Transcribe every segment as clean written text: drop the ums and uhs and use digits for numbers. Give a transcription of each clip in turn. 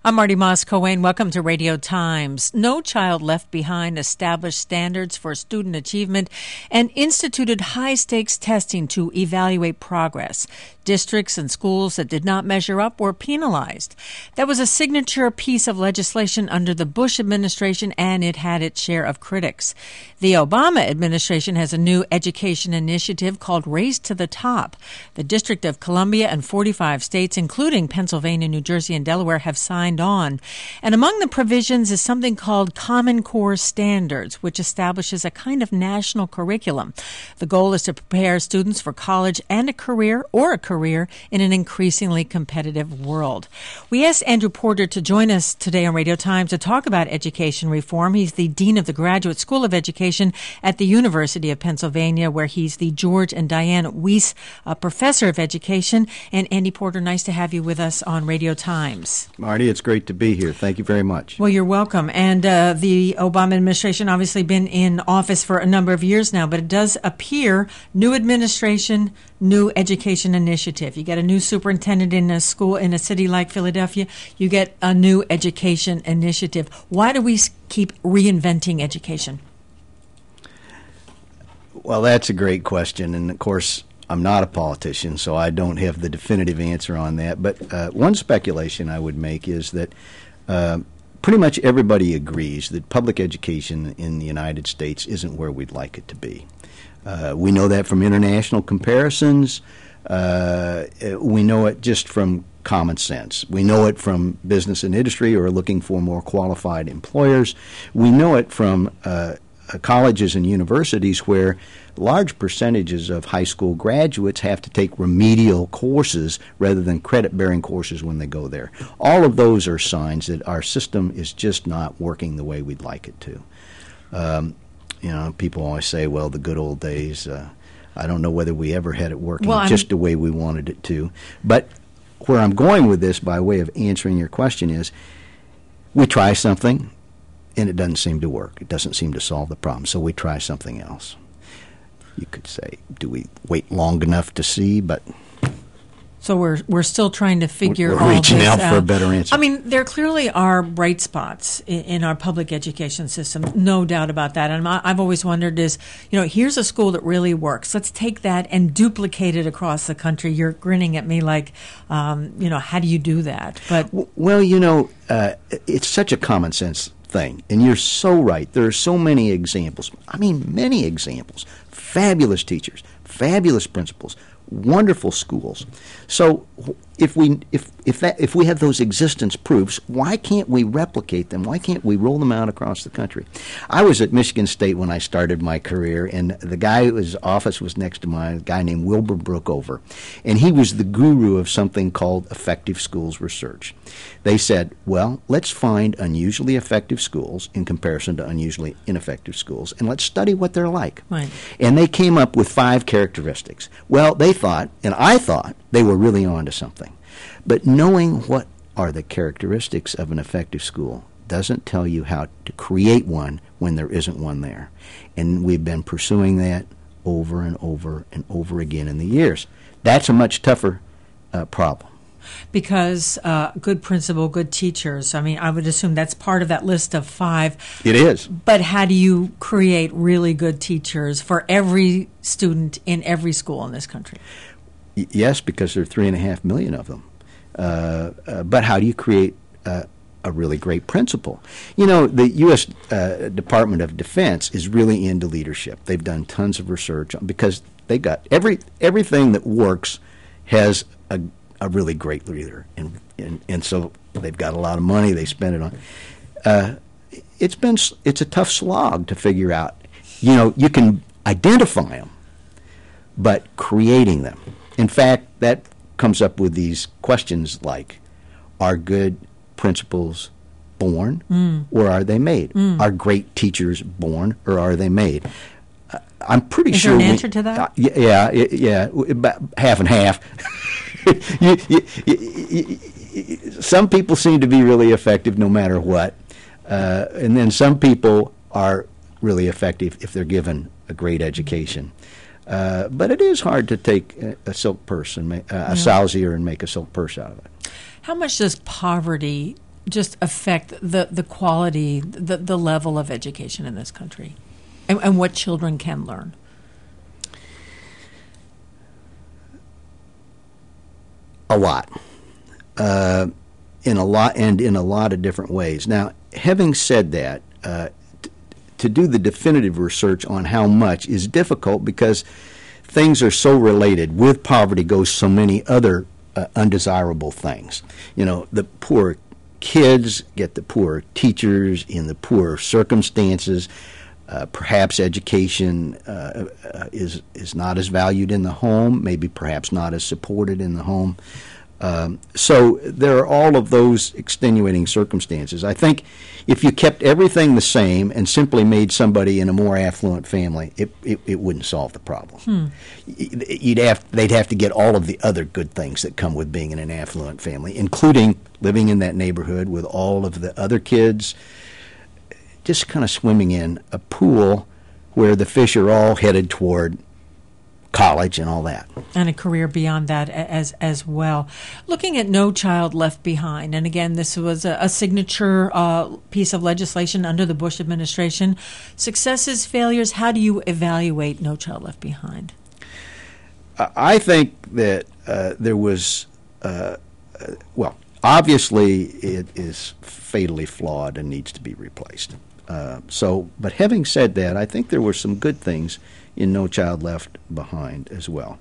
I'm Marty Moss Cohen. Welcome to Radio Times. No Child Left Behind established standards for student achievement and instituted high-stakes testing to evaluate progress. Districts and schools that did not measure up were penalized. That was a signature piece of legislation under the Bush administration, and it had its share of critics. The Obama administration has a new education initiative called Race to the Top. The District of Columbia and 45 states, including Pennsylvania, New Jersey, and Delaware, have signed on. And among the provisions is something called Common Core Standards, which establishes a kind of national curriculum. The goal is to prepare students for college and a career in an increasingly competitive world. We asked Andrew Porter to join us today on Radio Times to talk about education reform. He's the Dean of the Graduate School of Education at the University of Pennsylvania, where he's the George and Diane Weiss Professor of Education. And Andy Porter, nice to have you with us on Radio Times. Marty, it's great to be here. Thank you very much. Well, you're welcome. And the Obama administration obviously been in office for a number of years now, but it does appear new administration, new education initiative. You get a new superintendent in a school in a city like Philadelphia, you get a new education initiative. Why do we keep reinventing education? Well, that's a great question. And, of course, I'm not a politician, so I don't have the definitive answer on that. But one speculation I would make is that pretty much everybody agrees that public education in the United States isn't where we'd like it to be. We know that from international comparisons. We know it just from common sense. We know it from business and industry who are looking for more qualified employers. We know it from colleges and universities where large percentages of high school graduates have to take remedial courses rather than credit-bearing courses when they go there. All of those are signs that our system is just not working the way we'd like it to. People always say, well, the good old days. I don't know whether we ever had it working just the way we wanted it to. But where I'm going with this by way of answering your question is we try something, and it doesn't seem to work. It doesn't seem to solve the problem, so we try something else. You could say, do we wait long enough to see? But so we're still trying to figure all this out. We're reaching out for a better answer. I mean, there clearly are bright spots in our public education system, no doubt about that. And I've always wondered here's a school that really works. Let's take that and duplicate it across the country. You're grinning at me like, how do you do that? But well, it's such a common sense thing, and you're so right. There are so many examples. I mean, many examples. Fabulous teachers, fabulous principals, wonderful schools. So if we have those existence proofs, why can't we replicate them? Why can't we roll them out across the country? I was at Michigan State when I started my career, and the guy whose office was next to mine, a guy named Wilbur Brookover, and he was the guru of something called effective schools research. They said, well, let's find unusually effective schools in comparison to unusually ineffective schools, and let's study what they're like. Right. And they came up with 5 characteristics. Well, they thought, and I thought, they were really on to something. But knowing what are the characteristics of an effective school doesn't tell you how to create one when there isn't one there. And we've been pursuing that over and over and over again in the years. That's a much tougher problem. Because good principal, good teachers, I mean, I would assume that's part of that list of 5. It is. But how do you create really good teachers for every student in every school in this country? Yes, because there are 3.5 million of them. But how do you create a really great principal? The U.S. Department of Defense is really into leadership. They've done tons of research because they've got everything that works has a really great leader, and so they've got a lot of money. They spend it on. It's a tough slog to figure out. You can identify them, but creating them. In fact, that comes up with these questions like, are good principals born or are they made? Are great teachers born or are they made? I'm pretty sure. Is there an answer to that? Yeah, about half and half. Some people seem to be really effective no matter what, and then some people are really effective if they're given a great education. But it is hard to take a silk purse and a sowsier and make a silk purse out of it. How much does poverty just affect the quality, the level of education in this country, and what children can learn? A lot. In a lot of different ways. Now, having said that, to do the definitive research on how much is difficult because things are so related. With poverty goes so many other undesirable things. You know, the poor kids get the poor teachers in the poor circumstances. Perhaps education is not as valued in the home, maybe perhaps not as supported in the home. So there are all of those extenuating circumstances. I think if you kept everything the same and simply made somebody in a more affluent family, it wouldn't solve the problem. They'd have to get all of the other good things that come with being in an affluent family, including living in that neighborhood with all of the other kids, just kind of swimming in a pool where the fish are all headed toward college and all that. And a career beyond that as well. Looking at No Child Left Behind, and again, this was a signature piece of legislation under the Bush administration. Successes, failures, how do you evaluate No Child Left Behind? I think that there was, obviously it is fatally flawed and needs to be replaced. But having said that, I think there were some good things in No Child Left Behind as well.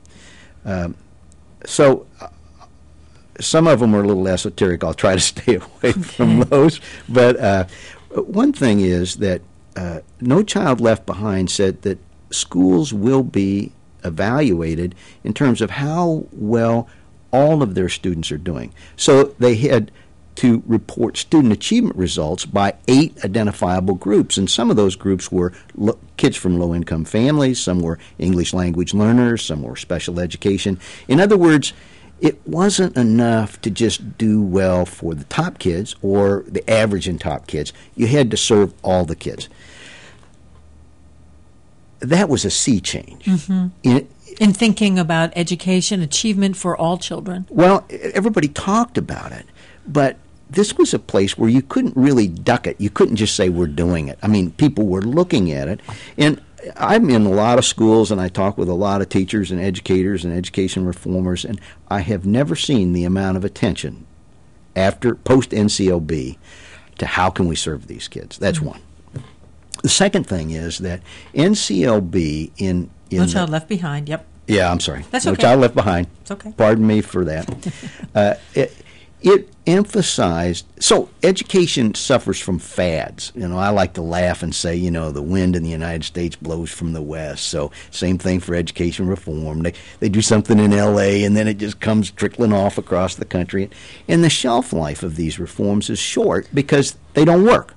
Some of them are a little esoteric. I'll try to stay away from those. But one thing is that No Child Left Behind said that schools will be evaluated in terms of how well all of their students are doing. So they had to report student achievement results by 8 identifiable groups. And some of those groups were kids from low-income families, some were English language learners, some were special education. In other words, it wasn't enough to just do well for the top kids or the average and top kids. You had to serve all the kids. That was a sea change. Mm-hmm. In thinking about education, achievement for all children. Well, everybody talked about it, but this was a place where you couldn't really duck it. You couldn't just say, we're doing it. I mean, people were looking at it. And I'm in a lot of schools, and I talk with a lot of teachers and educators and education reformers, and I have never seen the amount of attention after post-NCLB to how can we serve these kids. That's one. The second thing is that NCLB in No Child Left Behind, yep. Yeah, I'm sorry. That's No okay. Child Left Behind. It's okay. Pardon me for that. It emphasized, so education suffers from fads. You know, I like to laugh and say, you know, the wind in the United States blows from the west. So same thing for education reform. They do something in L.A. and then it just comes trickling off across the country. And the shelf life of these reforms is short because they don't work.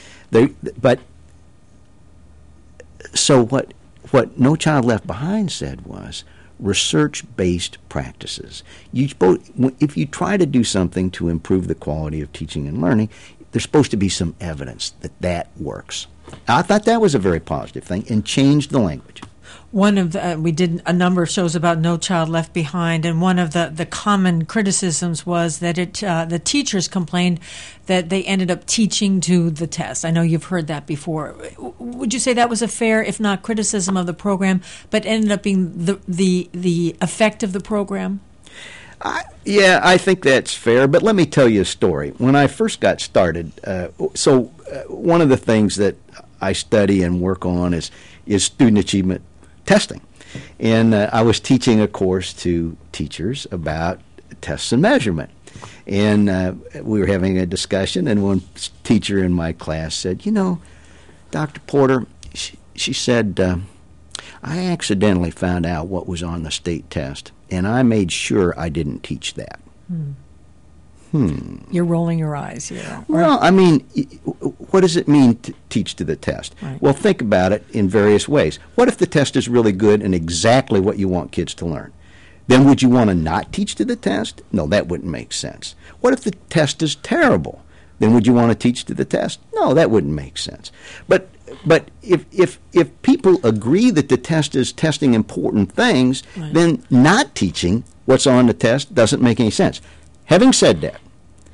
So what No Child Left Behind said was research-based practices. If you try to do something to improve the quality of teaching and learning, there's supposed to be some evidence that works. I thought that was a very positive thing and changed the language. We did a number of shows about No Child Left Behind, and one of the common criticisms was that the teachers complained that they ended up teaching to the test. I know you've heard that before. Would you say that was a fair, if not criticism of the program, but ended up being the effect of the program? Yeah, I think that's fair, but let me tell you a story. When I first got started, one of the things that I study and work on is student achievement testing. And I was teaching a course to teachers about tests and measurement. And we were having a discussion, and one teacher in my class said, you know, Dr. Porter, she said, I accidentally found out what was on the state test, and I made sure I didn't teach that. You're rolling your eyes here. Well, I mean, what does it mean to teach to the test? Right. Well, think about it in various ways. What if the test is really good and exactly what you want kids to learn? Then would you want to not teach to the test? No, that wouldn't make sense. What if the test is terrible? Then would you want to teach to the test? No, that wouldn't make sense. But if people agree that the test is testing important things, right, then not teaching what's on the test doesn't make any sense. Having said that,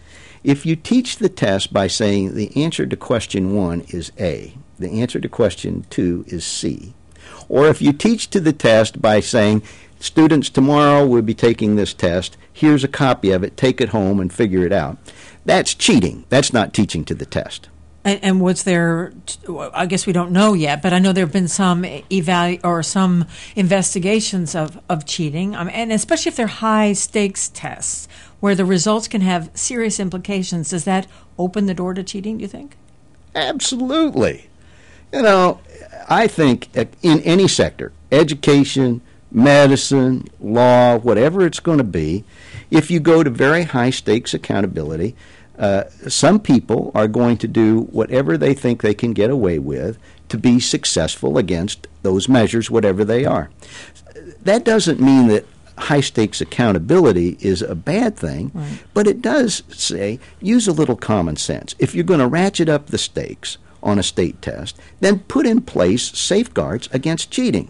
If you teach the test by saying the answer to question 1 is A, the answer to question 2 is C, or if you teach to the test by saying, students, tomorrow we'll be taking this test, here's a copy of it, take it home and figure it out, that's cheating. That's not teaching to the test. And was there, I guess we don't know yet, but I know there have been some some investigations of cheating, and especially if they're high-stakes tests where the results can have serious implications. Does that open the door to cheating, do you think? Absolutely. I think in any sector, education, medicine, law, whatever it's going to be, if you go to very high-stakes accountability, some people are going to do whatever they think they can get away with to be successful against those measures, whatever they are. That doesn't mean that high-stakes accountability is a bad thing, right, but it does say use a little common sense. If you're going to ratchet up the stakes on a state test, then put in place safeguards against cheating.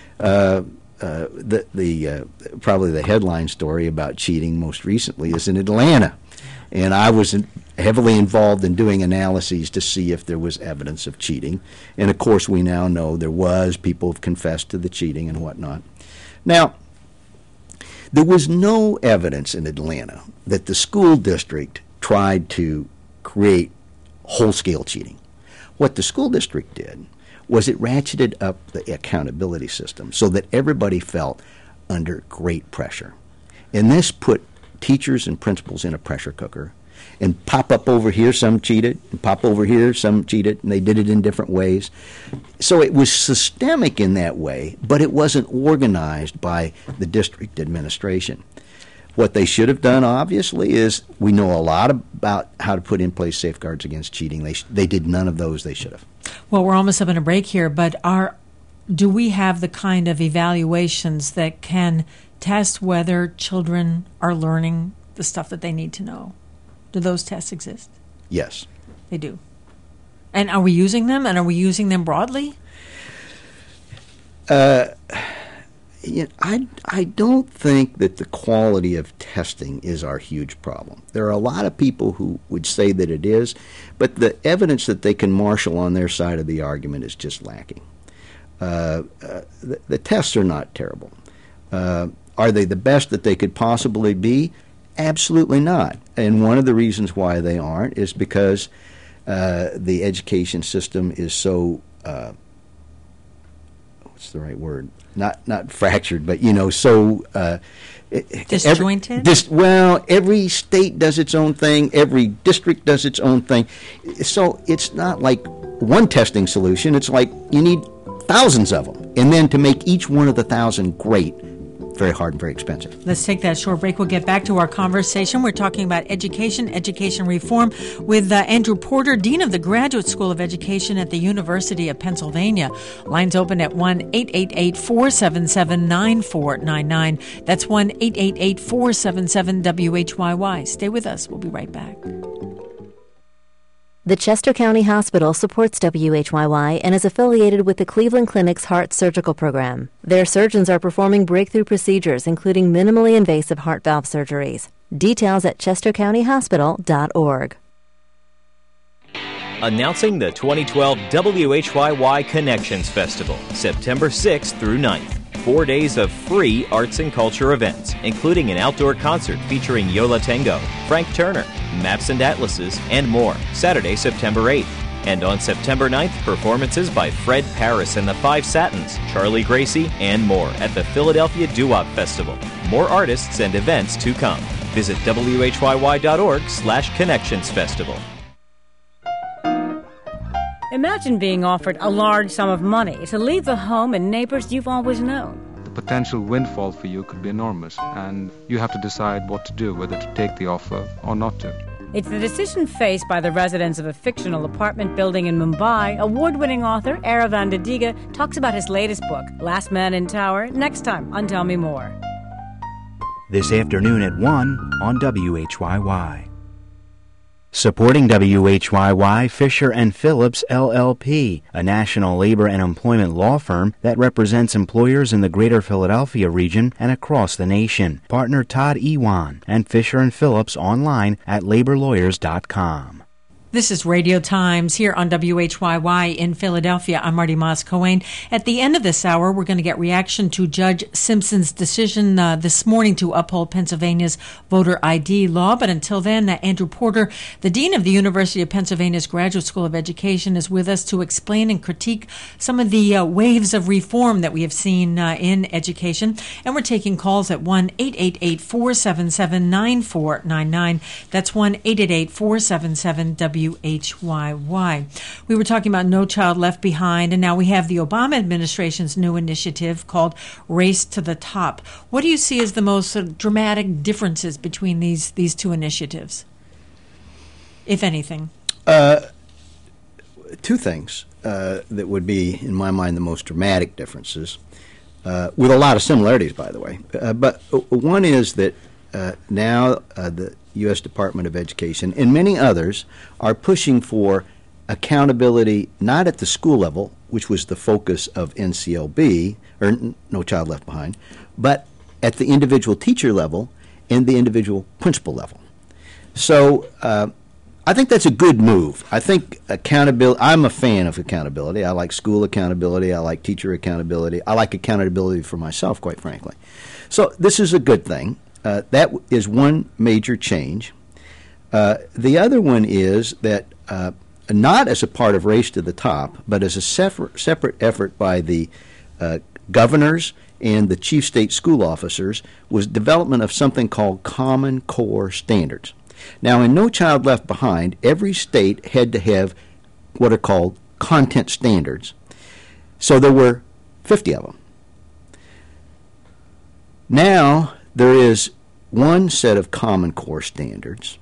Probably the headline story about cheating most recently is in Atlanta. And I was heavily involved in doing analyses to see if there was evidence of cheating. And, of course, we now know there was. People have confessed to the cheating and whatnot. Now, there was no evidence in Atlanta that the school district tried to create whole-scale cheating. What the school district did was it ratcheted up the accountability system so that everybody felt under great pressure. And this put teachers and principals in a pressure cooker, and pop up over here, some cheated, and pop over here, some cheated, and they did it in different ways. So it was systemic in that way, but it wasn't organized by the district administration. What they should have done, obviously, is we know a lot about how to put in place safeguards against cheating. They did none of those they should have. Well, we're almost up on a break here, but do we have the kind of evaluations that can test whether children are learning the stuff that they need to know? Do those tests exist? Yes. They do. And are we using them, and are we using them broadly? I don't think that the quality of testing is our huge problem. There are a lot of people who would say that it is, but the evidence that they can marshal on their side of the argument is just lacking. The tests are not terrible. Are they the best that they could possibly be? Absolutely not. And one of the reasons why they aren't is because the education system is so, what's the right word? Not fractured, but, so... disjointed? Every state does its own thing. Every district does its own thing. So it's not like one testing solution. It's like you need thousands of them. And then to make each one of the 1,000 great, very hard and very expensive. Let's take that short break. We'll get back to our conversation. We're talking about education reform with Andrew Porter, Dean of the Graduate School of Education at the University of Pennsylvania. Lines open at 1-888-477-9499. That's 1-888-477-WHYY. Stay with us. We'll be right back. The Chester County Hospital supports WHYY and is affiliated with the Cleveland Clinic's Heart Surgical Program. Their surgeons are performing breakthrough procedures, including minimally invasive heart valve surgeries. Details at chestercountyhospital.org. Announcing the 2012 WHYY Connections Festival, September 6th through 9th. 4 days of free arts and culture events, including an outdoor concert featuring Yola Tango, Frank Turner, Maps and Atlases, and more, Saturday, September 8th. And on September 9th, performances by Fred Paris and the Five Satins, Charlie Gracie, and more at the Philadelphia Doo-Wop Festival. More artists and events to come. Visit whyy.org/connectionsfestival. Imagine being offered a large sum of money to leave the home and neighbors you've always known. The potential windfall for you could be enormous, and you have to decide what to do, whether to take the offer or not to. It's the decision faced by the residents of a fictional apartment building in Mumbai. Award-winning author Aravind Adiga talks about his latest book, Last Man in Tower, next time on Tell Me More. This afternoon at 1 on WHYY. Supporting WHYY, Fisher & Phillips, LLP, a national labor and employment law firm that represents employers in the greater Philadelphia region and across the nation. Partner Todd Ewan and Fisher & Phillips online at laborlawyers.com. This is Radio Times here on WHYY in Philadelphia. I'm Marty Moss-Cohen. At the end of this hour, we're going to get reaction to Judge Simpson's decision this morning to uphold Pennsylvania's voter ID law. But until then, Andrew Porter, the Dean of the University of Pennsylvania's Graduate School of Education, is with us to explain and critique some of the waves of reform that we have seen in education. And we're taking calls at 1-888-477-9499. That's 1-888-477-WHYY. We were talking about No Child Left Behind, and now we have the Obama administration's new initiative called Race to the Top. What do you see as the most dramatic differences between these two initiatives, if anything? Two things that would be, in my mind, the most dramatic differences, with a lot of similarities, by the way. But one is that now the U.S. Department of Education and many others are pushing for accountability not at the school level, which was the focus of NCLB, or No Child Left Behind, but at the individual teacher level and the individual principal level. So I think that's a good move. I think accountability, I'm a fan of accountability. I like school accountability. I like teacher accountability. I like accountability for myself, quite frankly. So this is a good thing. That is one major change. The other one is that not as a part of Race to the Top, but as a separate effort by the governors and the chief state school officers, was development of something called Common Core standards. Now, in No Child Left Behind, every state had to have what are called content standards. So there were 50 of them. Now there is one set of Common Core standards,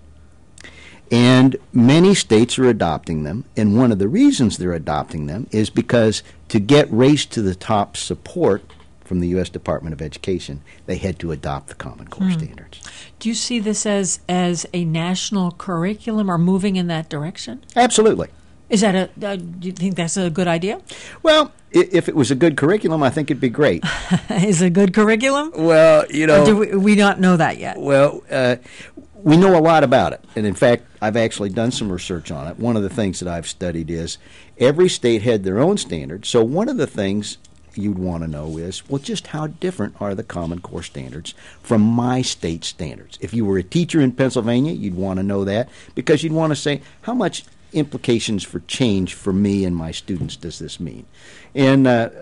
and many states are adopting them, and one of the reasons they're adopting them is because to get Race to the Top support from the U.S. Department of Education, they had to adopt the Common Core standards. Do you see this as a national curriculum or moving in that direction? Absolutely. Is that do you think that's a good idea? Well, if it was a good curriculum, I think it'd be great. Is it a good curriculum? Well, you know. Or do we not know that yet? Well, we know a lot about it. And in fact, I've actually done some research on it. One of the things that I've studied is every state had their own standards. So one of the things you'd want to know is, well, just how different are the Common Core standards from my state standards? If you were a teacher in Pennsylvania, you'd want to know that, because you'd want to say, how much implications for change for me and my students does this mean? And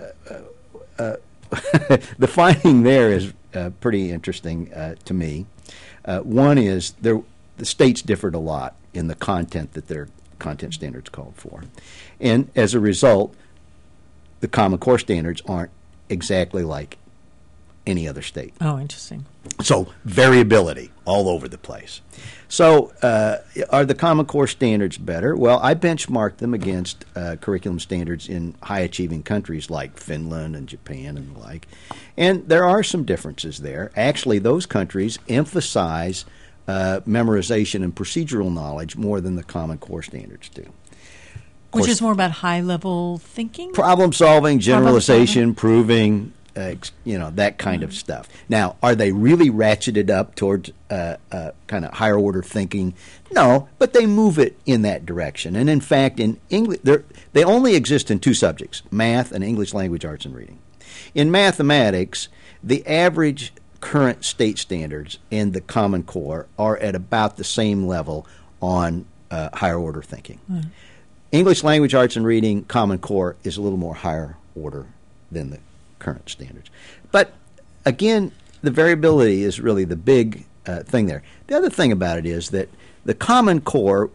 the finding there is pretty interesting to me. One is the states differed a lot in the content that their content standards called for. And as a result, the Common Core standards aren't exactly like any other state. Oh, interesting. So variability all over the place. So are the Common Core standards better? Well, I benchmarked them against curriculum standards in high-achieving countries like Finland and Japan and the like. And there are some differences there. Actually, those countries emphasize memorization and procedural knowledge more than the Common Core standards do. Which is more about high-level thinking? Problem-solving, generalization, proving, that kind of stuff. Now, are they really ratcheted up towards kind of higher-order thinking? No, but they move it in that direction. And in fact, in English, they only exist in two subjects, math and English language arts and reading. In mathematics, the average current state standards and the Common Core are at about the same level on higher-order thinking. Mm. English language arts and reading, Common Core, is a little more higher order than the current standards. But again, the variability is really the big thing there. The other thing about it is that the Common Core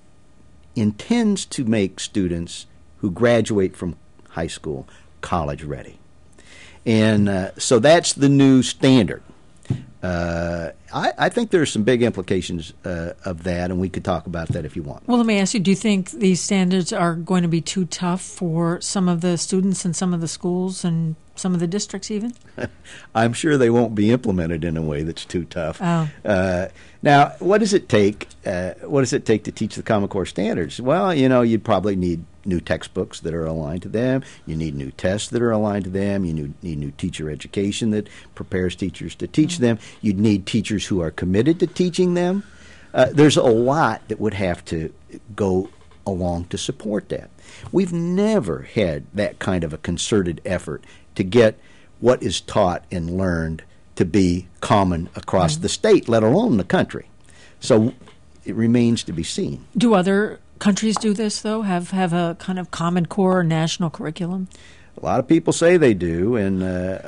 intends to make students who graduate from high school college ready. And so that's the new standard. I think there are some big implications of that, and we could talk about that if you want. Well, let me ask you, do you think these standards are going to be too tough for some of the students and some of the schools and some of the districts even? I'm sure they won't be implemented in a way that's too tough. Oh. Now, what does it take? What does it take to teach the Common Core standards? Well, you'd probably need new textbooks that are aligned to them. You need new tests that are aligned to them. You need new teacher education that prepares teachers to teach them. You'd need teachers who are committed to teaching them. There's a lot that would have to go along to support that. We've never had that kind of a concerted effort to get what is taught and learned to be common across the state, let alone the country. So it remains to be seen. Do other countries do this, though, have a kind of Common Core or national curriculum? A lot of people say they do, and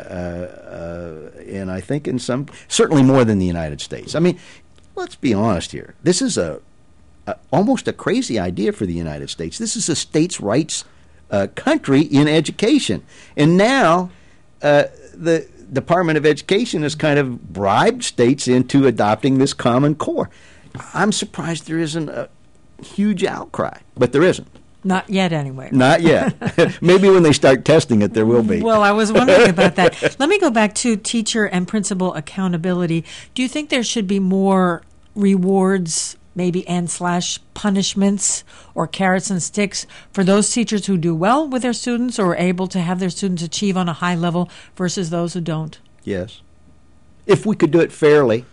I think in some, certainly more than the United States. I mean, let's be honest here. This is almost a crazy idea for the United States. This is a states' rights country in education. And now the Department of Education has kind of bribed states into adopting this Common Core. I'm surprised there isn't a huge outcry, but there isn't. Not yet, anyway. Not yet. Maybe when they start testing it, there will be. Well, I was wondering about that. Let me go back to teacher and principal accountability. Do you think there should be more rewards, maybe / punishments or carrots and sticks for those teachers who do well with their students or are able to have their students achieve on a high level versus those who don't? Yes. If we could do it fairly.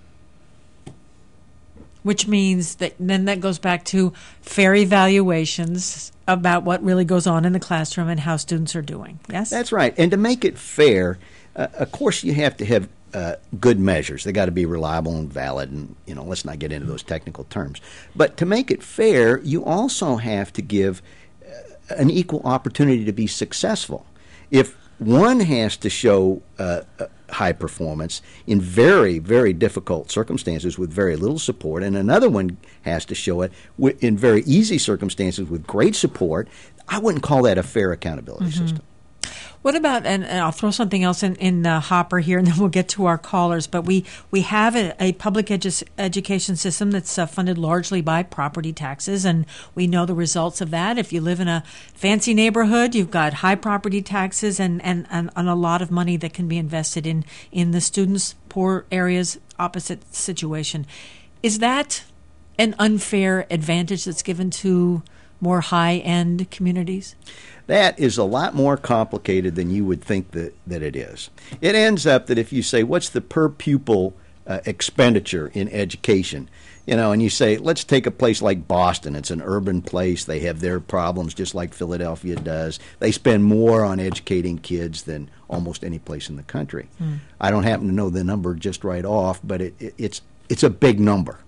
Which means that then that goes back to fair evaluations about what really goes on in the classroom and how students are doing. Yes? That's right. And to make it fair, of course you have to have good measures. They got to be reliable and valid, and let's not get into those technical terms. But to make it fair, you also have to give an equal opportunity to be successful. If one has to show high performance in very, very difficult circumstances with very little support, and another one has to show it in very easy circumstances with great support, I wouldn't call that a fair accountability system. What about, and I'll throw something else in the hopper here, and then we'll get to our callers, but we have a public education system that's funded largely by property taxes, and we know the results of that. If you live in a fancy neighborhood, you've got high property taxes and a lot of money that can be invested in the students' poor areas, opposite situation. Is that an unfair advantage that's given to more high-end communities? That is a lot more complicated than you would think that it is. It ends up that if you say, what's the per pupil expenditure in education? And you say, let's take a place like Boston. It's an urban place. They have their problems just like Philadelphia does. They spend more on educating kids than almost any place in the country. I don't happen to know the number just right off, but it's a big number.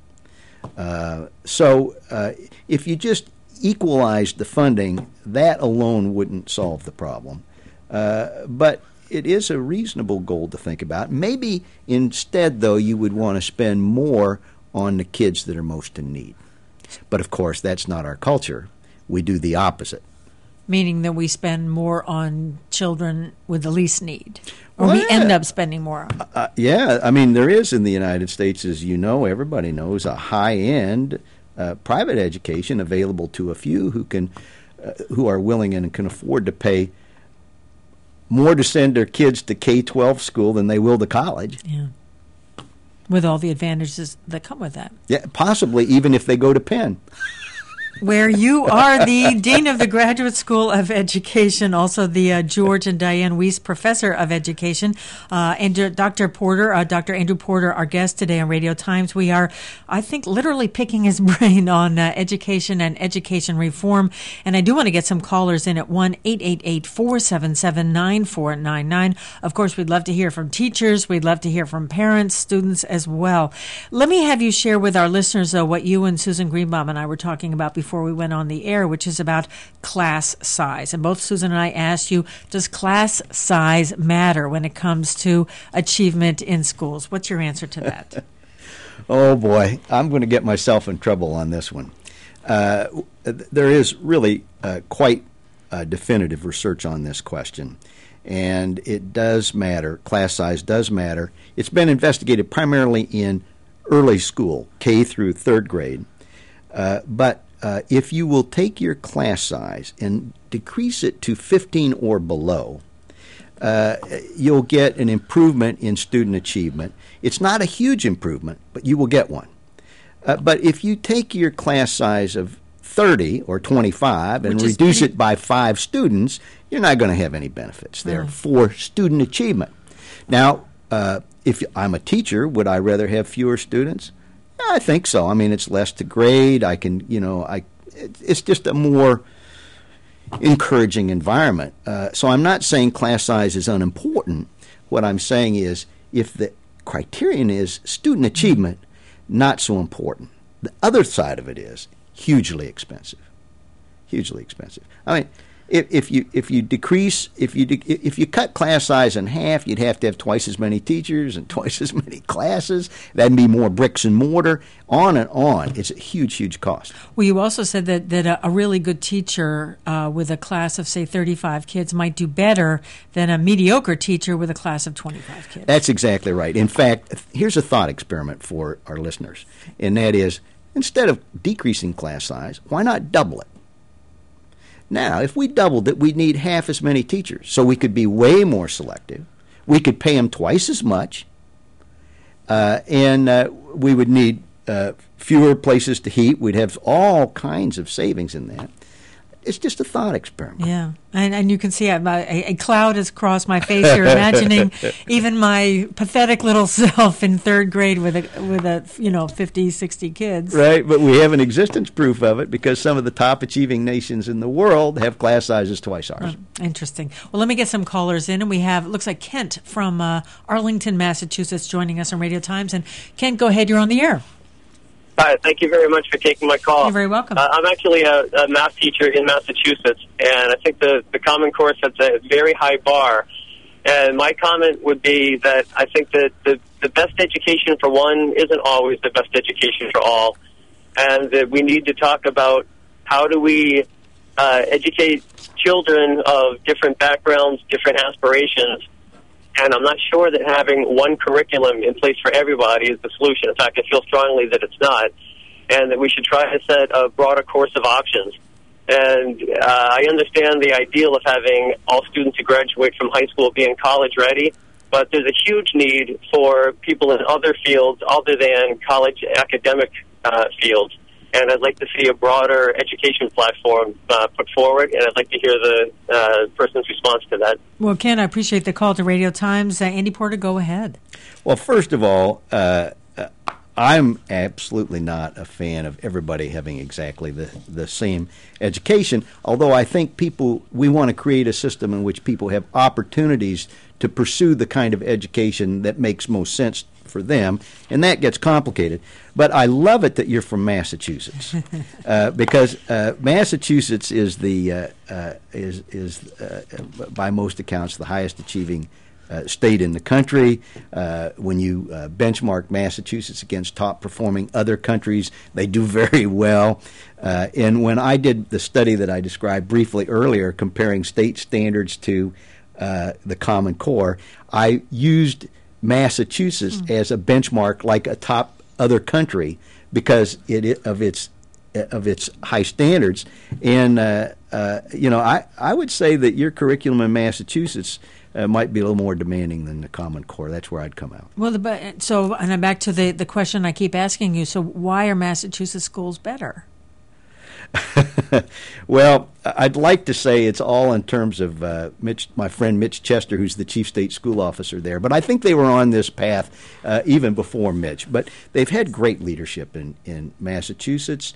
So if you just equalized the funding, that alone wouldn't solve the problem. But it is a reasonable goal to think about. Maybe instead, though, you would want to spend more on the kids that are most in need. But, of course, that's not our culture. We do the opposite. Meaning that we spend more on children with the least need. Or we end up spending more on. Yeah. I mean, there is in the United States, as you know, everybody knows, a high-end private education available to a few who are willing and can afford to pay more to send their kids to K-12 school than they will to college. Yeah, with all the advantages that come with that. Yeah, possibly even if they go to Penn. Where you are the Dean of the Graduate School of Education, also the George and Diane Weiss Professor of Education, and Dr. Andrew Porter, our guest today on Radio Times. We are, I think, literally picking his brain on education and education reform. And I do want to get some callers in at 1-888-477-9499. Of course, we'd love to hear from teachers. We'd love to hear from parents, students as well. Let me have you share with our listeners, though, what you and Susan Greenbaum and I were talking about before we went on the air, which is about class size. And both Susan and I asked you, does class size matter when it comes to achievement in schools? What's your answer to that? Oh, boy. I'm going to get myself in trouble on this one. There is really quite definitive research on this question. and it does matter. Class size does matter. It's been investigated primarily in early school, K through third grade. But if you will take your class size and decrease it to 15 or below, you'll get an improvement in student achievement. It's not a huge improvement, but you will get one. But if you take your class size of 30 or 25 and reduce it by 5 students, you're not going to have any benefits there for student achievement. Now, if I'm a teacher, would I rather have fewer students? I think so. I mean, it's less to grade. I can, it's just a more encouraging environment. So I'm not saying class size is unimportant. What I'm saying is if the criterion is student achievement, not so important. The other side of it is hugely expensive. Hugely expensive. I mean, if you cut class size in half, you'd have to have twice as many teachers and twice as many classes. That'd be more bricks and mortar. On and on. It's a huge cost. Well, you also said that a really good teacher with a class of, say, 35 kids might do better than a mediocre teacher with a class of 25 kids. That's exactly right. In fact, here's a thought experiment for our listeners, and that is, instead of decreasing class size, why not double it? Now, if we doubled it, we'd need half as many teachers, so we could be way more selective. We could pay them twice as much, and we would need fewer places to heat. We'd have all kinds of savings in that. It's just a thought experiment. Yeah, and you can see a cloud has crossed my face here, imagining even my pathetic little self in third grade with a 50, 60 kids. Right, but we have an existence proof of it because some of the top achieving nations in the world have class sizes twice ours. Interesting. Well, let me get some callers in, and we have, looks like Kent from Arlington, Massachusetts, joining us on Radio Times. And Kent, go ahead, you're on the air. Hi, thank you very much for taking my call. You're very welcome. I'm actually a math teacher in Massachusetts, and I think the Common Core sets a very high bar. And my comment would be that I think that the best education for one isn't always the best education for all, and that we need to talk about how do we educate children of different backgrounds, different aspirations. And I'm not sure that having one curriculum in place for everybody is the solution. In fact, I feel strongly that it's not, and that we should try to set a broader course of options. And I understand the ideal of having all students who graduate from high school being college ready, but there's a huge need for people in other fields other than college academic fields. And I'd like to see a broader education platform put forward, and I'd like to hear the person's response to that. Well, Ken, I appreciate the call to Radio Times. Andy Porter, go ahead. Well, first of all, I'm absolutely not a fan of everybody having exactly the same education, although I think we want to create a system in which people have opportunities to pursue the kind of education that makes most sense for them, and that gets complicated. But I love it that you're from Massachusetts, because Massachusetts is by most accounts the highest achieving state in the country. When you benchmark Massachusetts against top performing other countries, they do very well. And when I did the study that I described briefly earlier, comparing state standards to the Common Core, I used Massachusetts as a benchmark, like a top other country, because of its high standards. And I would say that your curriculum in Massachusetts might be a little more demanding than the Common Core. That's where I'd come out. Well, and I'm back to the question I keep asking you. So why are Massachusetts schools better? Well, I'd like to say it's all in terms of my friend Mitch Chester, who's the chief state school officer there. But I think they were on this path even before Mitch. But they've had great leadership in Massachusetts,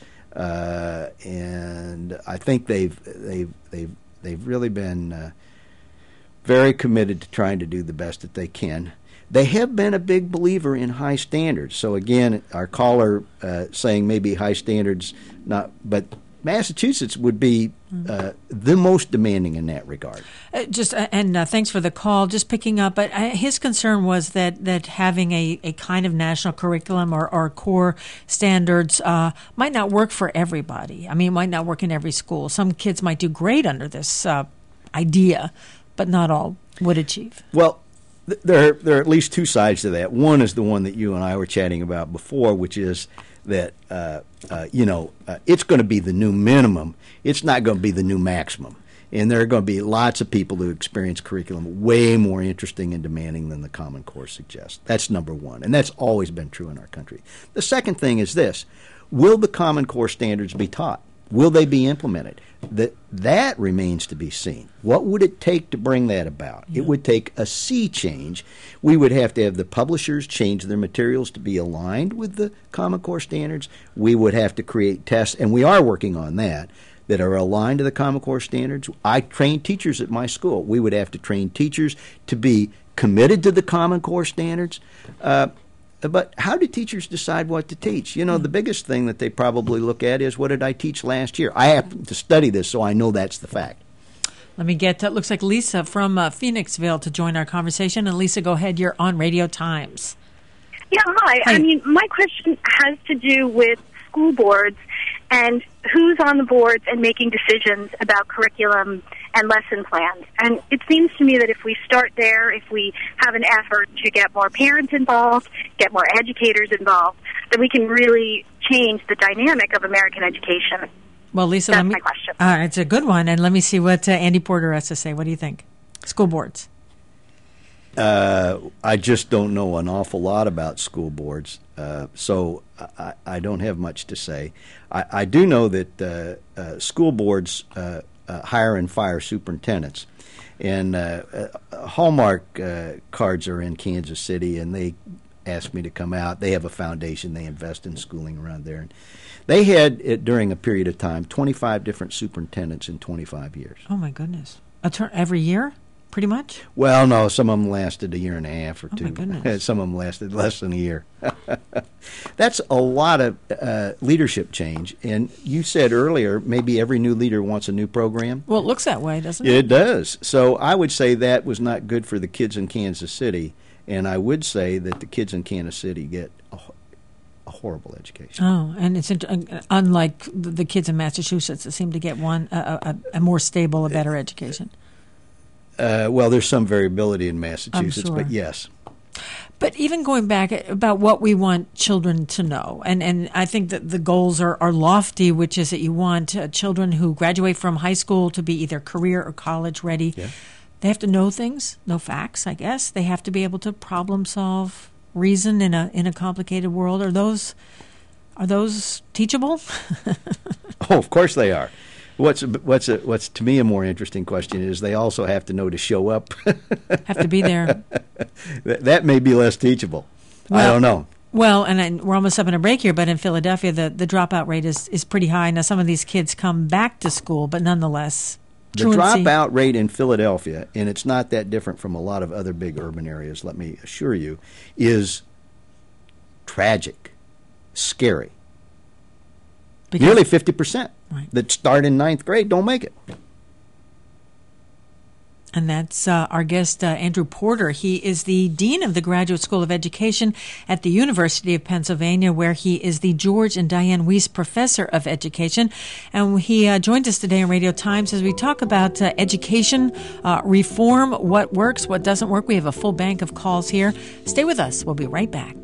and I think they've really been very committed to trying to do the best that they can. They have been a big believer in high standards. So again, our caller saying maybe high standards, but Massachusetts would be the most demanding in that regard. Thanks for the call. Just picking up, but his concern was that having a kind of national curriculum or core standards might not work for everybody. I mean, it might not work in every school. Some kids might do great under this idea, but not all would achieve? Well, there are at least two sides to that. One is the one that you and I were chatting about before, which is that it's going to be the new minimum. It's not going to be the new maximum. And there are going to be lots of people who experience curriculum way more interesting and demanding than the Common Core suggests. That's number one, and that's always been true in our country. The second thing is this: will the Common Core standards be taught? Will they be implemented? That remains to be seen. What would it take to bring that about? Yeah. It would take a sea change. We would have to have the publishers change their materials to be aligned with the Common Core standards. We would have to create tests, and we are working on that are aligned to the Common Core standards. I train teachers at my school. We would have to train teachers to be committed to the Common Core standards. But how do teachers decide what to teach? The biggest thing that they probably look at is, what did I teach last year? I have to study this, so I know that's the fact. Let me get, looks like Lisa from Phoenixville to join our conversation. And Lisa, go ahead. You're on Radio Times. Yeah, hi. I mean, my question has to do with school boards and who's on the boards and making decisions about curriculum and lesson plans. And it seems to me that if we start there, if we have an effort to get more parents involved, get more educators involved, then we can really change the dynamic of American education. Well, Lisa, that's my question. It's a good one. And let me see what Andy Porter has to say. What do you think? School boards. I just don't know an awful lot about school boards, so I don't have much to say. I do know that school boards hire and fire superintendents, and Hallmark cards are in Kansas City, and they asked me to come out. They have a foundation. They invest in schooling around there. And they had, during a period of time, 25 different superintendents in 25 years. Oh, my goodness. Every year? Pretty much? Well, no, some of them lasted a year and a half or two. Oh, my goodness. Some of them lasted less than a year. That's a lot of leadership change. And you said earlier, maybe every new leader wants a new program. Well, it looks that way, doesn't it? It does. So I would say that was not good for the kids in Kansas City. And I would say that the kids in Kansas City get a horrible education. Oh, and it's unlike the kids in Massachusetts that seem to get a more stable, a better education. Well, there's some variability in Massachusetts, sure. But yes. But even going back about what we want children to know, and I think that the goals are lofty, which is that you want children who graduate from high school to be either career or college ready. Yeah. They have to know things, know facts, I guess. They have to be able to problem solve, reason in a complicated world. Are those teachable? Oh, of course they are. What's to me a more interesting question is they also have to know to show up. Have to be there. That may be less teachable. Well, I don't know. Well, and we're almost up in a break here, but in Philadelphia, the dropout rate is pretty high. Now, some of these kids come back to school, but nonetheless, the dropout rate in Philadelphia, and it's not that different from a lot of other big urban areas, let me assure you, is tragic, scary. Because nearly 50% that start in ninth grade don't make it. And that's our guest, Andrew Porter. He is the Dean of the Graduate School of Education at the University of Pennsylvania, where he is the George and Diane Weiss Professor of Education. And he joined us today on Radio Times as we talk about education reform, what works, what doesn't work. We have a full bank of calls here. Stay with us. We'll be right back.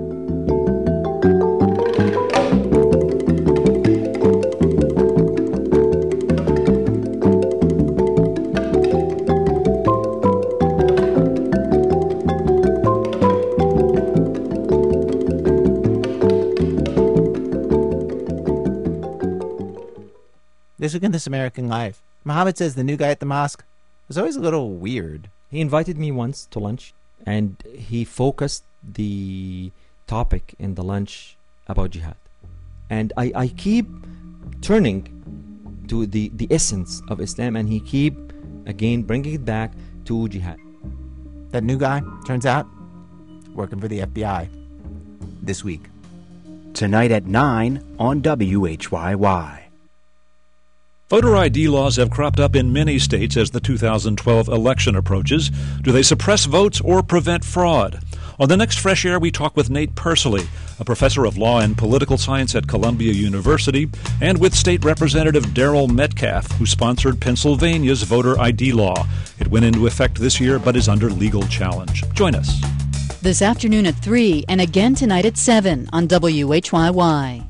This week in This American Life, Muhammad says the new guy at the mosque was always a little weird. He invited me once to lunch, and he focused the topic in the lunch about jihad. And I keep turning to the essence of Islam, and he keep, again, bringing it back to jihad. That new guy, turns out, working for the FBI this week. Tonight at 9 on WHYY. Voter ID laws have cropped up in many states as the 2012 election approaches. Do they suppress votes or prevent fraud? On the next Fresh Air, we talk with Nate Persily, a professor of law and political science at Columbia University, and with State Representative Daryl Metcalf, who sponsored Pennsylvania's voter ID law. It went into effect this year but is under legal challenge. Join us. This afternoon at 3 and again tonight at 7 on WHYY.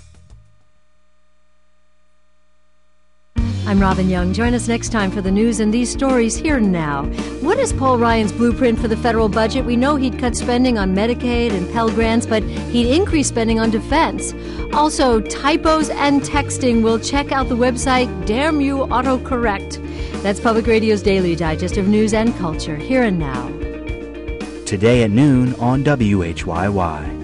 I'm Robin Young. Join us next time for the news and these stories here and now. What is Paul Ryan's blueprint for the federal budget? We know he'd cut spending on Medicaid and Pell Grants, but he'd increase spending on defense. Also, typos and texting. We'll check out the website Damn You Autocorrect. That's Public Radio's daily digest of news and culture here and now. Today at noon on WHYY.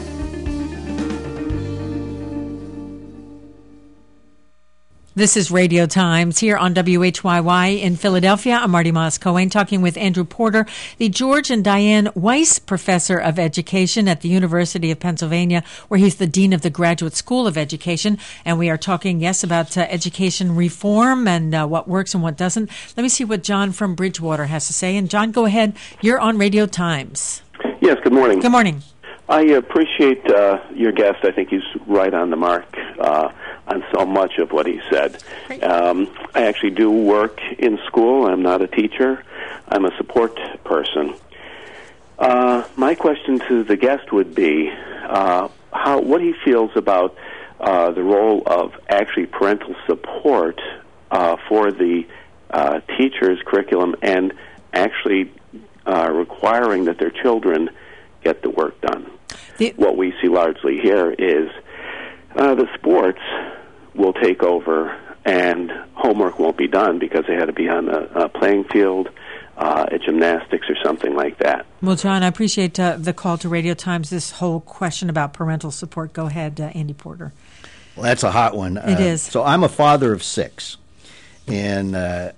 This is Radio Times here on WHYY in Philadelphia. I'm Marty Moss-Cohen talking with Andrew Porter, the George and Diane Weiss Professor of Education at the University of Pennsylvania, where he's the Dean of the Graduate School of Education. And we are talking, yes, about education reform and what works and what doesn't. Let me see what John from Bridgewater has to say. And John, go ahead. You're on Radio Times. Yes, good morning. Good morning. I appreciate your guest. I think he's right on the mark on so much of what he said. I actually do work in school. I'm not a teacher. I'm a support person. My question to the guest would be what he feels about the role of actually parental support for the teacher's curriculum and actually requiring that their children get the work done. What we see largely here is the sports will take over and homework won't be done because they had to be on a playing field, at gymnastics or something like that. Well, John, I appreciate the call to Radio Times, this whole question about parental support. Go ahead, Andy Porter. Well, that's a hot one. It is. So I'm a father of 6, and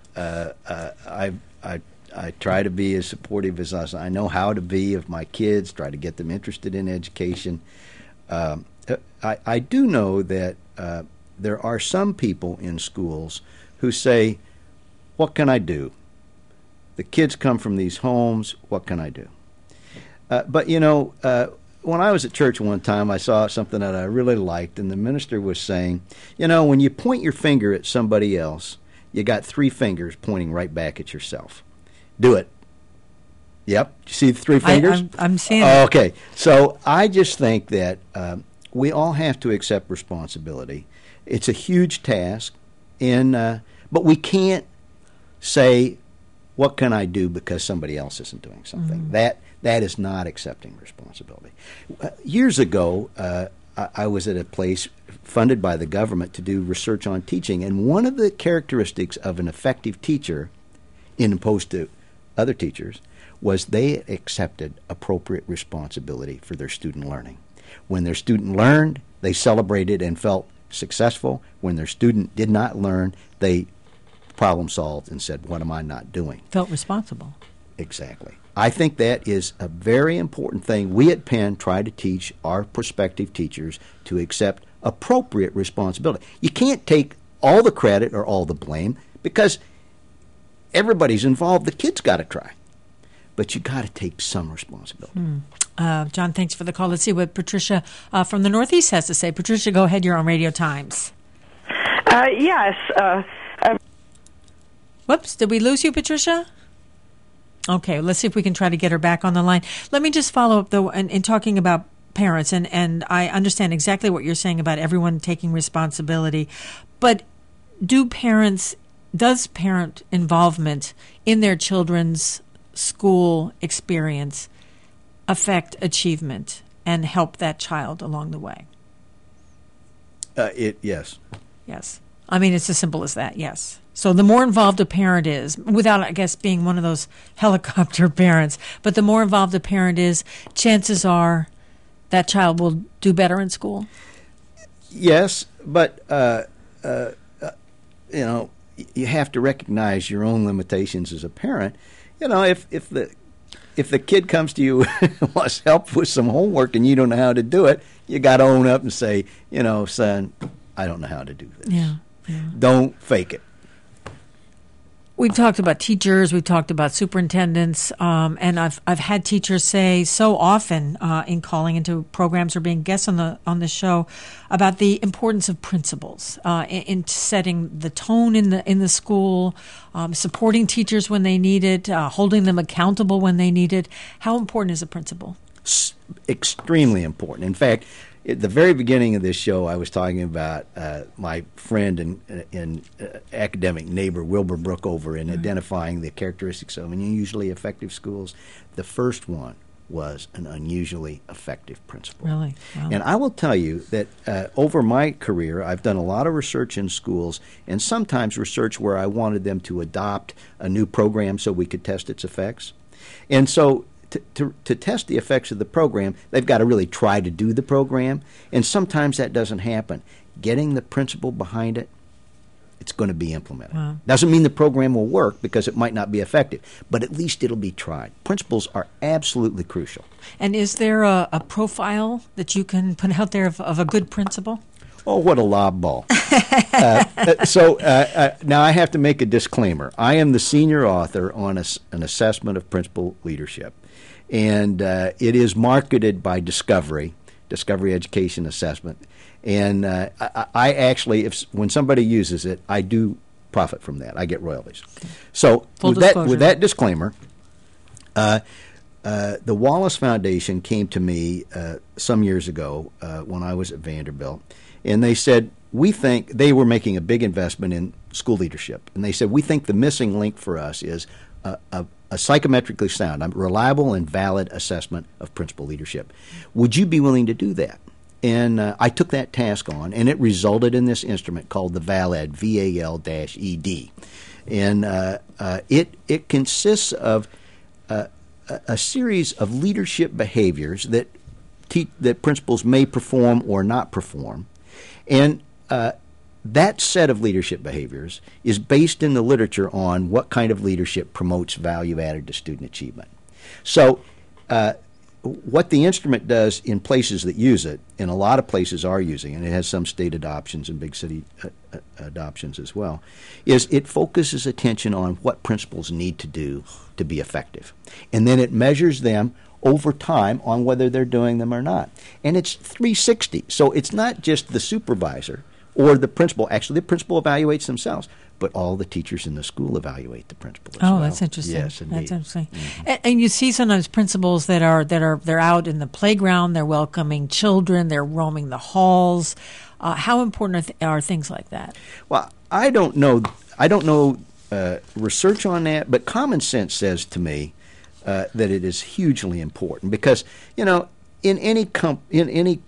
I try to be as supportive as I know how to be of my kids, try to get them interested in education. I do know that there are some people in schools who say, what can I do? The kids come from these homes, what can I do? But, when I was at church one time, I saw something that I really liked, and the minister was saying, when you point your finger at somebody else, you got 3 fingers pointing right back at yourself. Do it. Yep. You see the 3 fingers? I'm seeing it. Okay. So I just think that we all have to accept responsibility. It's a huge task, but we can't say, what can I do because somebody else isn't doing something. Mm-hmm. That is not accepting responsibility. Years ago, I was at a place funded by the government to do research on teaching, and one of the characteristics of an effective teacher, in opposed to other teachers, was they accepted appropriate responsibility for their student learning. When their student learned, they celebrated and felt successful. When their student did not learn, they problem solved and said, what am I not doing? Felt responsible. Exactly. I think that is a very important thing. We at Penn try to teach our prospective teachers to accept appropriate responsibility. You can't take all the credit or all the blame because everybody's involved. The kid's got to try. But you got to take some responsibility. John, thanks for the call. Let's see what Patricia from the Northeast has to say. Patricia, go ahead. You're on Radio Times. Yes. Whoops, did we lose you, Patricia? Okay, let's see if we can try to get her back on the line. Let me just follow up, though, in talking about parents, and I understand exactly what you're saying about everyone taking responsibility, but does parent involvement in their children's school experience affect achievement and help that child along the way? Yes. Yes. I mean, it's as simple as that, yes. So the more involved a parent is, without, I guess, being one of those helicopter parents, but the more involved a parent is, chances are that child will do better in school? Yes, but, you have to recognize your own limitations as a parent. If the kid comes to you and wants help with some homework and you don't know how to do it, you got to own up and say, son, I don't know how to do this. Yeah. Don't fake it. We've talked about teachers, we've talked about superintendents, and I've had teachers say so often in calling into programs or being guests on the show about the importance of principals in setting the tone in the school, supporting teachers when they need it, holding them accountable when they need it. How important is a principal? Extremely important. In fact, at the very beginning of this show, I was talking about my friend and academic neighbor, Wilbur Brookover, in identifying the characteristics of unusually effective schools. The first one was an unusually effective principal. Really? Wow. And I will tell you that over my career, I've done a lot of research in schools, and sometimes research where I wanted them to adopt a new program so we could test its effects. And so to test the effects of the program, they've got to really try to do the program, and sometimes that doesn't happen. Getting the principle behind it, it's going to be implemented. Wow. Doesn't mean the program will work because it might not be effective, but at least it'll be tried. Principles are absolutely crucial. And is there a profile that you can put out there of a good principal? Oh, what a lob ball. So now I have to make a disclaimer. I am the senior author on an assessment of principal leadership. And it is marketed by Discovery Education Assessment. And I actually, when somebody uses it, I do profit from that. I get royalties. Okay. So with that disclaimer, the Wallace Foundation came to me some years ago when I was at Vanderbilt, and they said, we think, they were making a big investment in school leadership, and they said, we think the missing link for us is a psychometrically sound, a reliable and valid assessment of principal leadership. Would you be willing to do that? And I took that task on, and it resulted in this instrument called the VALED, VAL-ED. And it consists of a series of leadership behaviors that principals may perform or not perform. And that set of leadership behaviors is based in the literature on what kind of leadership promotes value added to student achievement. So what the instrument does in places that use it, and a lot of places are using it, and it has some state adoptions and big city adoptions as well, is it focuses attention on what principals need to do to be effective. And then it measures them over time on whether they're doing them or not. And it's 360. So it's not just the supervisor or the principal. Actually, the principal evaluates themselves, but all the teachers in the school evaluate the principal as well. Oh, that's interesting. Yes, indeed. That's interesting. Mm-hmm. And you see sometimes principals they're out in the playground, they're welcoming children, they're roaming the halls. How important are things like that? Well, I don't know research on that, but common sense says to me that it is hugely important because, you know, in any company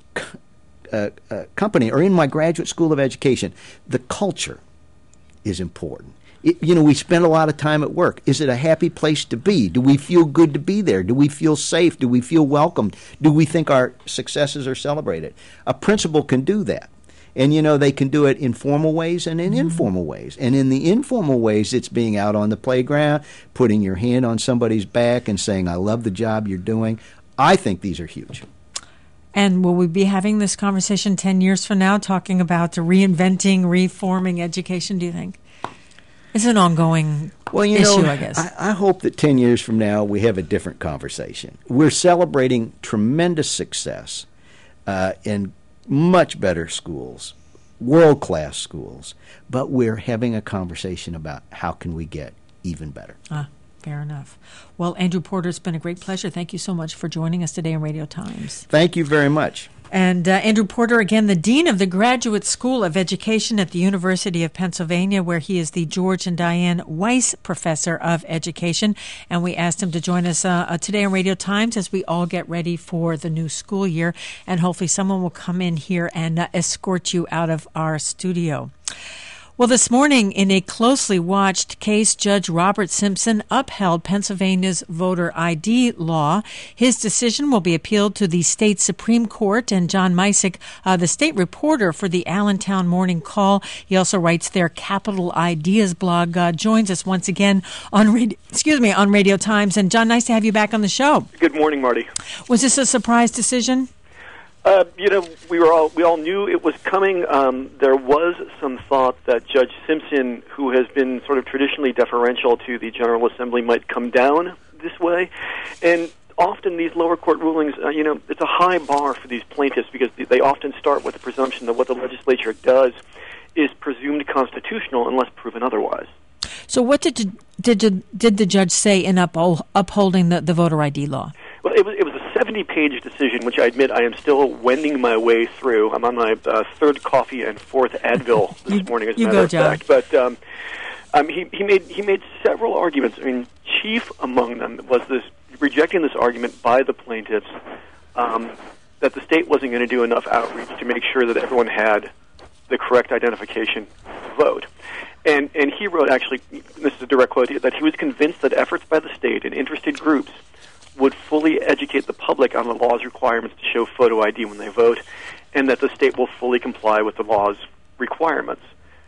or in my graduate school of education, the culture is important. We spend a lot of time at work. Is it a happy place to be? Do we feel good to be there? Do we feel safe? Do we feel welcomed? Do we think our successes are celebrated? A principal can do that. And, they can do it in formal ways and in informal ways. And in the informal ways, it's being out on the playground, putting your hand on somebody's back and saying, I love the job you're doing. I think these are huge. And will we be having this conversation 10 years from now, talking about reinventing, reforming education, do you think? It's an ongoing issue, I guess. I hope that 10 years from now we have a different conversation. We're celebrating tremendous success in much better schools, world-class schools, but we're having a conversation about how can we get even better. Fair enough. Well, Andrew Porter, it's been a great pleasure. Thank you so much for joining us today on Radio Times. Thank you very much. And Andrew Porter, again, the Dean of the Graduate School of Education at the University of Pennsylvania, where he is the George and Diane Weiss Professor of Education. And we asked him to join us today on Radio Times as we all get ready for the new school year. And hopefully someone will come in here and escort you out of our studio. Well, this morning, in a closely watched case, Judge Robert Simpson upheld Pennsylvania's voter ID law. His decision will be appealed to the state Supreme Court. And John Misick, the state reporter for the Allentown Morning Call, he also writes their Capital Ideas blog, joins us once again on Radio Times. And John, nice to have you back on the show. Good morning, Marty. Was this a surprise decision? We all knew it was coming. There was some thought that Judge Simpson, who has been sort of traditionally deferential to the General Assembly, might come down this way. And often these lower court rulings, it's a high bar for these plaintiffs because they often start with the presumption that what the legislature does is presumed constitutional unless proven otherwise. So what did the judge say in upholding the voter ID law? Well, it was a 70-page decision, which I admit I am still wending my way through. I'm on my third coffee and fourth Advil this morning, as a matter of fact. But he made several arguments. I mean, chief among them was this rejecting this argument by the plaintiffs that the state wasn't going to do enough outreach to make sure that everyone had the correct identification to vote. And he wrote, actually, this is a direct quote, that he was convinced that efforts by the state and interested groups would fully educate the public on the law's requirements to show photo ID when they vote, and that the state will fully comply with the law's requirements.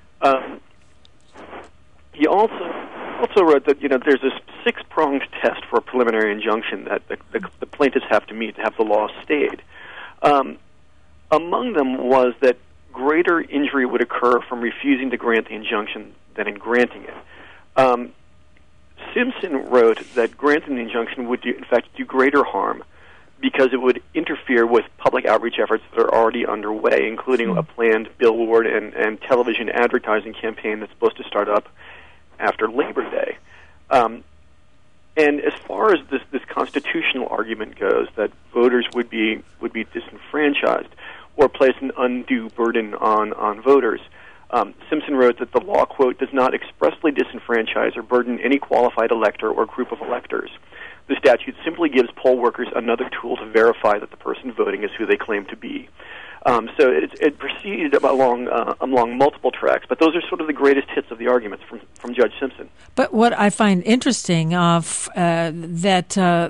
He also wrote that there's this six-pronged test for a preliminary injunction that the plaintiffs have to meet to have the law stayed. Among them was that greater injury would occur from refusing to grant the injunction than in granting it. Simpson wrote that granting the injunction would, in fact, do greater harm because it would interfere with public outreach efforts that are already underway, including a planned billboard and television advertising campaign that's supposed to start up after Labor Day. And as far as this constitutional argument goes, that voters would be disenfranchised or place an undue burden on voters, Simpson wrote that the law, quote, does not expressly disenfranchise or burden any qualified elector or group of electors. The statute simply gives poll workers another tool to verify that the person voting is who they claim to be. So it proceeded along multiple tracks, but those are sort of the greatest hits of the arguments from Judge Simpson. But what I find interesting that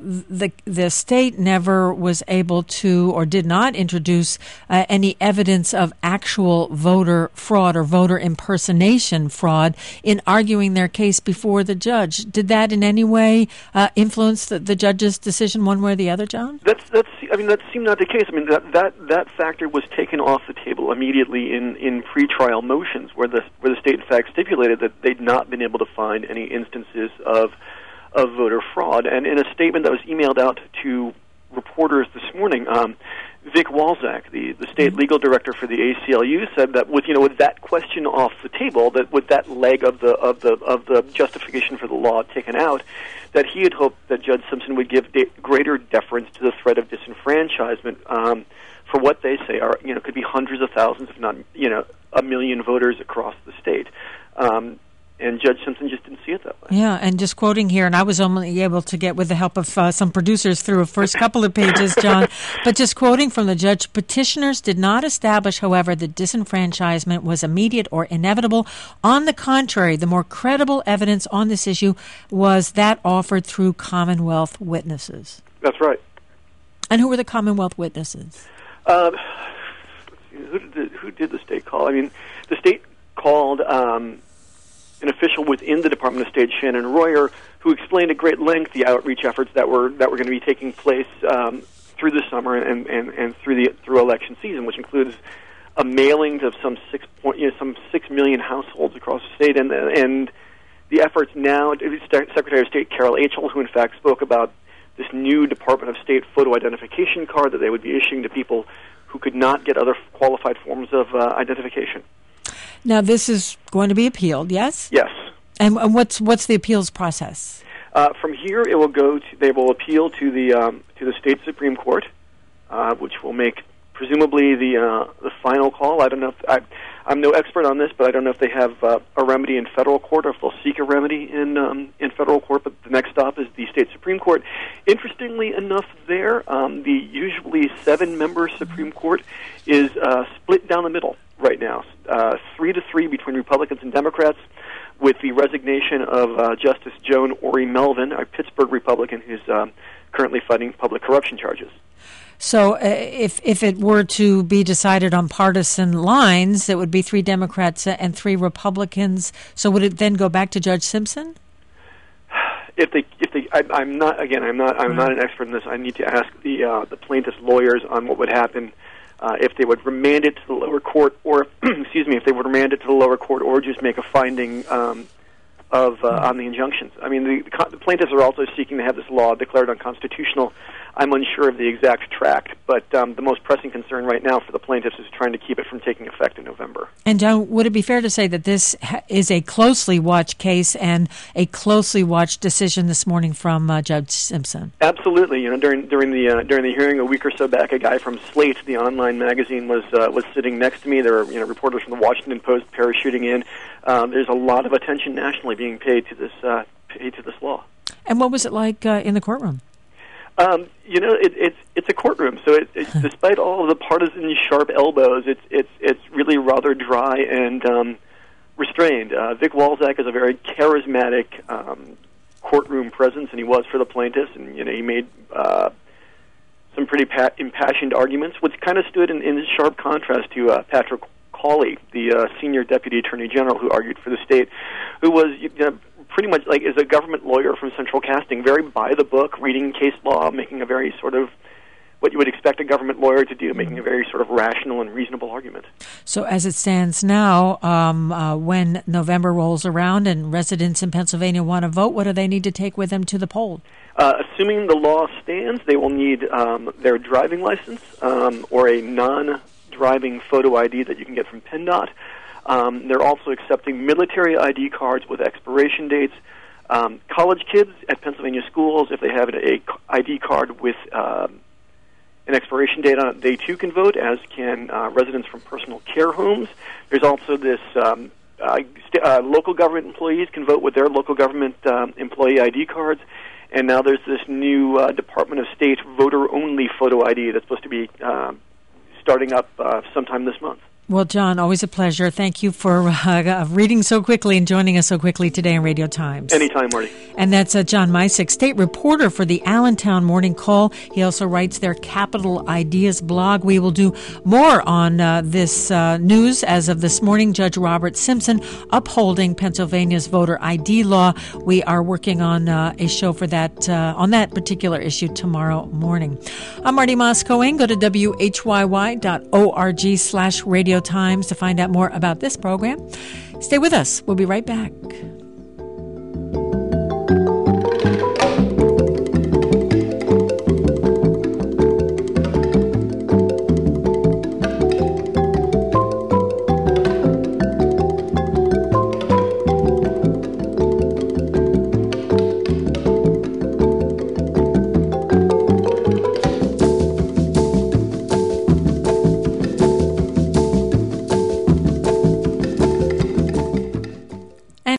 the state never was able to or did not introduce any evidence of actual voter fraud or voter impersonation fraud in arguing their case before the judge. Did that in any way influence the judge's decision one way or the other, John? That seemed not the case. I mean, that factor was taken off the table immediately in pretrial motions, where the state in fact stipulated that they'd not been able to find any instances of voter fraud. And in a statement that was emailed out to reporters this morning, Vic Walczak, the state legal director for the ACLU, said that with that question off the table, that with that leg of the justification for the law taken out, that he had hoped that Judge Simpson would give greater deference to the threat of disenfranchisement for what they say are could be hundreds of thousands, if not a million voters across the state. And Judge Simpson just didn't see it that way. Yeah, and just quoting here, and I was only able to get, with the help of some producers, through a first couple of pages, John, but just quoting from the judge, petitioners did not establish, however, that disenfranchisement was immediate or inevitable. On the contrary, the more credible evidence on this issue was that offered through Commonwealth witnesses. That's right. And who were the Commonwealth witnesses? Who did the state call? I mean, the state called an official within the Department of State, Shannon Royer, who explained at great length the outreach efforts that were going to be taking place through the summer and through election season, which includes a mailing of some 6 million households across the state, and the efforts now. Secretary of State Carol Achel, who in fact spoke about this new Department of State photo identification card that they would be issuing to people who could not get other qualified forms of identification. Now, this is going to be appealed, yes? Yes. And what's the appeals process? From here, they will appeal to the state Supreme Court, which will make presumably the final call. I don't know if I'm no expert on this, but I don't know if they have a remedy in federal court or if they'll seek a remedy in federal court. But the next stop is the state Supreme Court. Interestingly enough, the usually 7-member Supreme Court is split down the middle right now, 3-3 between Republicans and Democrats, with the resignation of Justice Joan Ori Melvin, a Pittsburgh Republican who's currently fighting public corruption charges. So if it were to be decided on partisan lines, it would be 3 Democrats and 3 Republicans. So would it then go back to Judge Simpson? I'm not an expert in this. I need to ask the plaintiff's lawyers on what would happen if they would remand it to the lower court, or if they would remand it to the lower court, or just make a finding on the injunctions. I mean, the plaintiffs are also seeking to have this law declared unconstitutional. I'm unsure of the exact track, but the most pressing concern right now for the plaintiffs is trying to keep it from taking effect in November. And John, would it be fair to say that this is a closely watched case and a closely watched decision this morning from Judge Simpson? Absolutely. You know, during the hearing a week or so back, a guy from Slate, the online magazine, was sitting next to me. There were reporters from the Washington Post parachuting in. There's a lot of attention nationally being paid to this law. And what was it like in the courtroom? It's a courtroom, so despite all of the partisan sharp elbows, it's really rather dry and restrained. Vic Walczak is a very charismatic courtroom presence, and he was for the plaintiffs, and he made some pretty impassioned arguments, which kind of stood in sharp contrast to Patrick Cawley, the senior deputy attorney general who argued for the state, who was pretty much is a government lawyer from central casting, very by the book, reading case law, making a very sort of what you would expect a government lawyer to do, making a very sort of rational and reasonable argument. So as it stands now, when November rolls around and residents in Pennsylvania want to vote, what do they need to take with them to the poll? Assuming the law stands, they will need their driving license or a non-driving photo ID that you can get from PennDOT. They're also accepting military ID cards with expiration dates. College kids at Pennsylvania schools, if they have an ID card with an expiration date on it, they too can vote, as can residents from personal care homes. There's also this local government employees can vote with their local government employee ID cards. And now there's this new Department of State voter-only photo ID that's supposed to be starting up sometime this month. Well, John, always a pleasure. Thank you for reading so quickly and joining us so quickly today on Radio Times. Anytime, Marty. And that's John Misick, state reporter for the Allentown Morning Call. He also writes their Capital Ideas blog. We will do more on this news as of this morning. Judge Robert Simpson upholding Pennsylvania's voter ID law. We are working on a show for that on that particular issue tomorrow morning. I'm Marty Moss-Cohen. Go to whyy.org/Radio Times to find out more about this program. Stay with us. We'll be right back.